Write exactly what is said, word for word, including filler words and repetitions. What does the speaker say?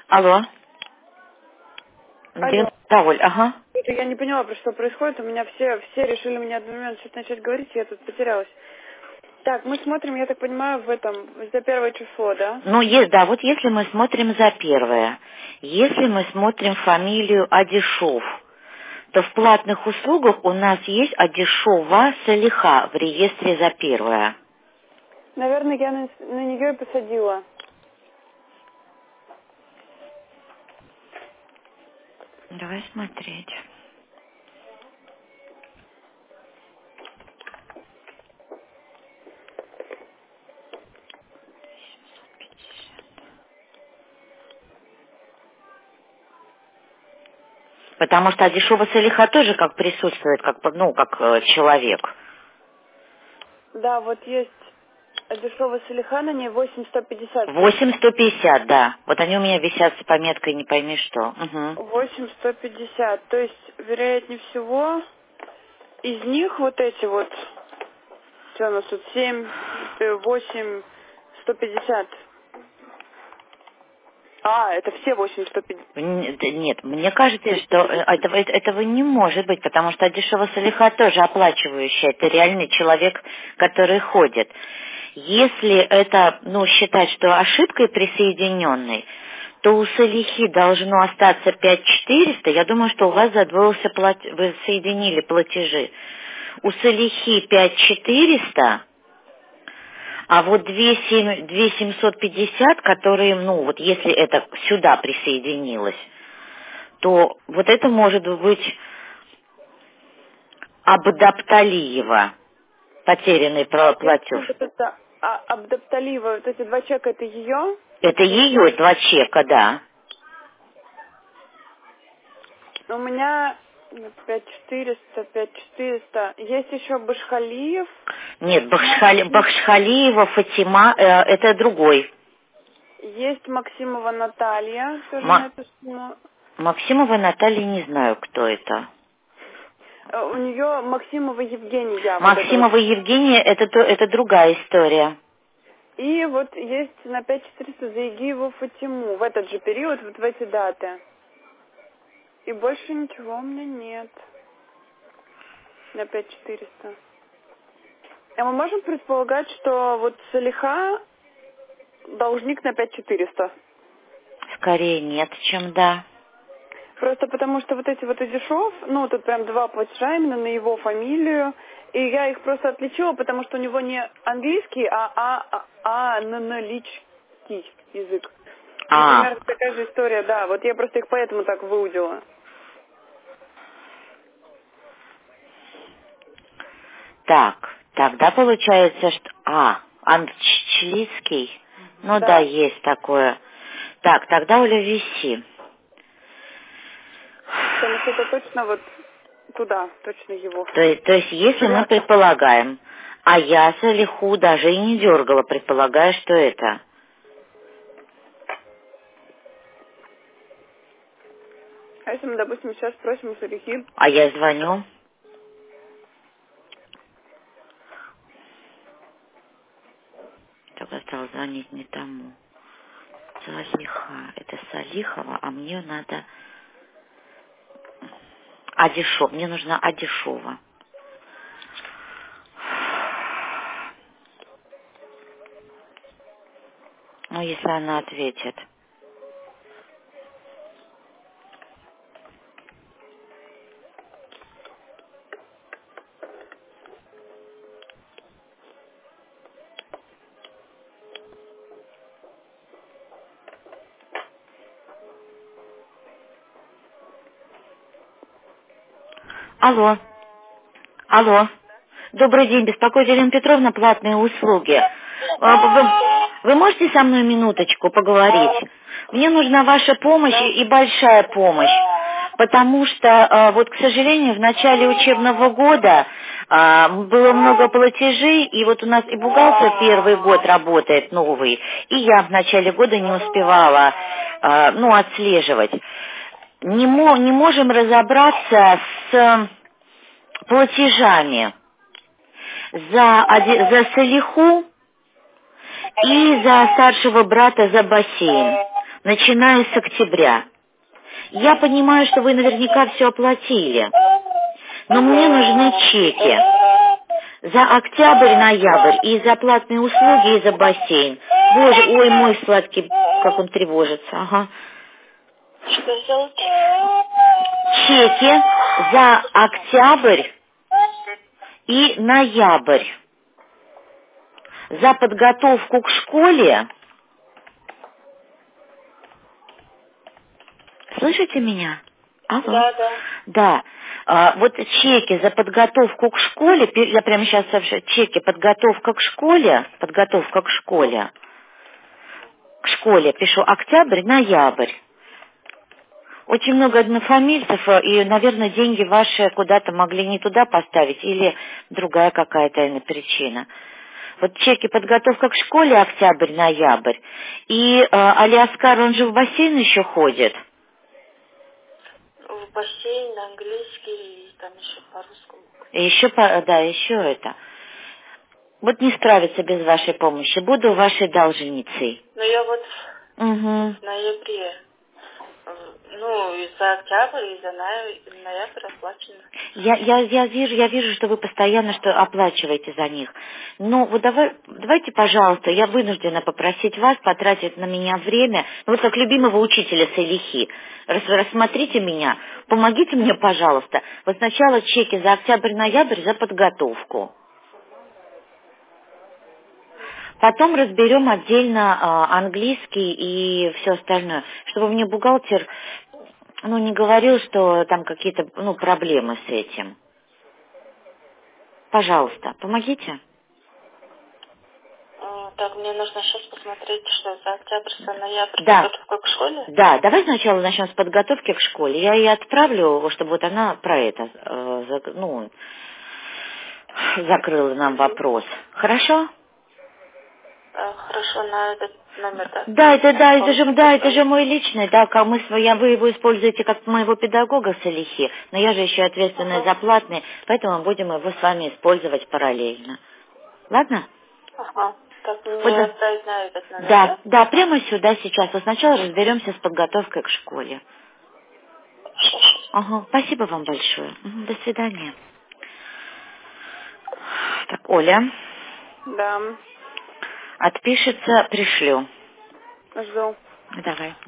Алло. Алло. Даволь, ага. Это я не поняла, про что происходит. У меня все, все решили мне одновременно что-то начать говорить, и я тут потерялась. Так, мы смотрим, я так понимаю, в этом, за первое число, да? Ну, есть, да, вот если мы смотрим за первое, если мы смотрим фамилию Адишов, то в платных услугах у нас есть Адишова Салиха в реестре за первое. Наверное, я на, на нее и посадила. Давай смотреть. Потому что Адишова Салиха тоже как присутствует, как, ну, как э, человек. Да, вот есть дешевая Салиха, на ней восемь сто пятьдесят. восемь сто пятьдесят, да. Вот они у меня висят с пометкой не пойми что. Угу. восемь сто пятьдесят. То есть, вероятнее всего, из них вот эти вот, что у нас тут, семь, восемь, сто пятьдесят. А, это все восемь сто пятьдесят. Н- да Нет, мне кажется, что э, этого, э- этого не может быть, потому что Адишова Салиха тоже оплачивающая, это реальный человек, который ходит. Если это, ну, считать, что ошибкой присоединенной, то у Салихи должно остаться пять четыреста, я думаю, что у вас задвоился плат... вы соединили платежи. У Салихи пять четыреста, а вот две семьсот пятьдесят, которые, ну, вот если это сюда присоединилось, то вот это может быть Абдапталиева, потерянный про- Если платеж. вот это а, Абдапталиева, вот эти два чека, это ее? Это ее два чека, да. У меня пять четыреста, пять четыреста. Есть еще Башхалиев. Нет, Бахшхали- Бахшхалиева, Фатима, э, это другой. Есть Максимова Наталья, тоже на Ма- эту сумму. Максимова Наталья, не знаю, кто это. Э, У нее Максимова Евгения, вот это вот. Максимова Евгения, это, то- это другая история. И вот есть на пять четыреста Заигиеву Фатиму в этот же период, вот в эти даты. И больше ничего у меня нет на пять четыреста. А мы можем предполагать, что вот Салиха должник на пять четыреста? Скорее нет, чем да. Просто потому что вот эти вот Адишов, ну, тут прям два платежа именно на его фамилию, и я их просто отличила, потому что у него не английский, а а а, а аналитический язык. И А, примерно такая же история, да. Вот я просто их поэтому так выудила. так, тогда получается, что... А, Анчлицкий. Ну да, Да. есть такое. Так, тогда Оля Виси. Потому что это точно вот туда, точно его. То, есть- то есть, если мы Вариант. предполагаем, а я Салиху даже и не дергала, предполагая, что это. А если мы, допустим, сейчас спросим у Салихи, А я звоню. Только стал звонить не тому. Салиха. Это Салихова, а мне надо... Адишов. Мне нужна Адишова. Ну, если она ответит. Алло. Алло. Добрый день. Беспокоит Елена Петровна, платные услуги. А, Вы, вы можете со мной минуточку поговорить? Мне нужна ваша помощь и большая помощь. Потому что, а, вот, к сожалению, в начале учебного года а, было много платежей, и вот у нас и бухгалтер первый год работает новый, и я в начале года не успевала, а, ну, отслеживать. Не, мо- не можем разобраться с платежами за, оде- за Салиху и за старшего брата за бассейн. начиная с октября. Я понимаю, что вы наверняка все оплатили, но мне нужны чеки за октябрь, ноябрь, и за платные услуги, и за бассейн. Боже, ой, мой сладкий, как он тревожится, ага. Что сделать? Чеки за октябрь и ноябрь. За подготовку к школе. Слышите меня? Алло. Да, да. Да. А, вот чеки за подготовку к школе, пе- я прямо сейчас совершаю, чеки подготовка к школе, подготовка к школе, к школе пишу октябрь, ноябрь. Очень много однофамильцев, э, и, наверное, деньги ваши куда-то могли не туда поставить, или другая какая-то иная причина. Вот чеки подготовка к школе октябрь, ноябрь. И э, Алиаскар, он же в бассейн еще ходит. В бассейн, английский, и там еще по-русскому. И еще, по- да, еще это. Вот не справится без вашей помощи. Буду вашей должницей. Но я вот Угу. в ноябре, э, ну, и за октябрь, и за ноя- ноябрь оплачено. Я, я, я вижу, я вижу, что вы постоянно что оплачиваете за них. Ну, вот давай, давайте, пожалуйста, я вынуждена попросить вас потратить на меня время, ну, вот как любимого учителя Салихи. Рас, рассмотрите меня, помогите мне, пожалуйста. Вот сначала чеки за октябрь-ноябрь за подготовку. Потом разберем отдельно а, английский и все остальное, чтобы мне бухгалтер, ну, не говорил, что там какие-то, ну, проблемы с этим. Пожалуйста, помогите. Э, Так, мне нужно сейчас посмотреть, что за октябрь, за ноябрь Да. подготовка к школе. Да, давай сначала начнем с подготовки к школе. Я ей отправлю, чтобы вот она про это, э, зак- ну, закрыла нам вопрос. Хорошо? Э, Хорошо, на этот номер, да? Да, это да, это же, да, это Позвонить. же мой личный, да, как мы с я, вы его используете как моего педагога в Салихе, но я же еще ответственная Ага. за платный, поэтому будем его с вами использовать параллельно. Ладно? Ага. Так, Вот, мне да, отправить на этот номер, да, да? да, прямо сюда сейчас. Вот сначала разберемся с подготовкой к школе. Ага, спасибо вам большое. Мгм, до свидания. Так, Оля, Да. отпишется, пришлю. Жду. Давай.